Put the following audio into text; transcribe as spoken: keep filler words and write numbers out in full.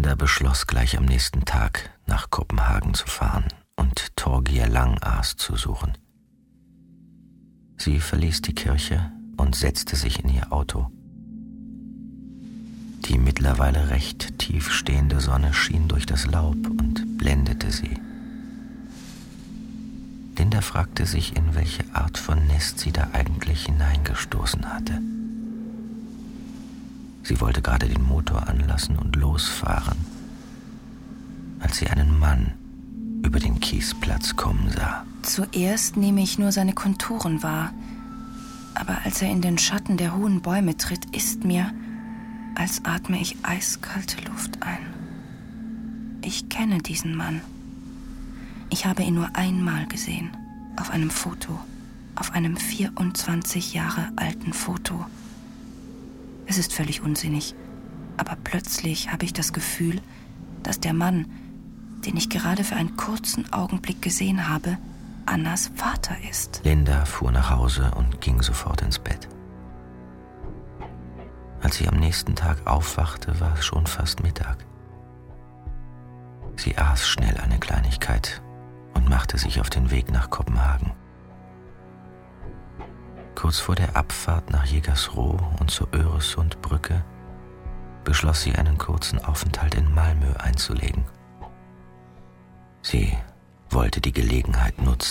Linda beschloss, gleich am nächsten Tag nach Kopenhagen zu fahren und Torgeir Langaas zu suchen. Sie verließ die Kirche und setzte sich in ihr Auto. Die mittlerweile recht tief stehende Sonne schien durch das Laub und blendete sie. Linda fragte sich, in welche Art von Nest sie da eigentlich hineingestoßen hatte. Sie wollte gerade den Motor anlassen und losfahren, als sie einen Mann über den Kiesplatz kommen sah. Zuerst nehme ich nur seine Konturen wahr, aber als er in den Schatten der hohen Bäume tritt, ist mir, als atme ich eiskalte Luft ein. Ich kenne diesen Mann. Ich habe ihn nur einmal gesehen, auf einem Foto, auf einem vierundzwanzig Jahre alten Foto. Es ist völlig unsinnig, aber plötzlich habe ich das Gefühl, dass der Mann, den ich gerade für einen kurzen Augenblick gesehen habe, Annas Vater ist. Linda fuhr nach Hause und ging sofort ins Bett. Als sie am nächsten Tag aufwachte, war es schon fast Mittag. Sie aß schnell eine Kleinigkeit und machte sich auf den Weg nach Kopenhagen. Kurz vor der Abfahrt nach Jägersro und zur Öresundbrücke beschloss sie, einen kurzen Aufenthalt in Malmö einzulegen. Sie wollte die Gelegenheit nutzen,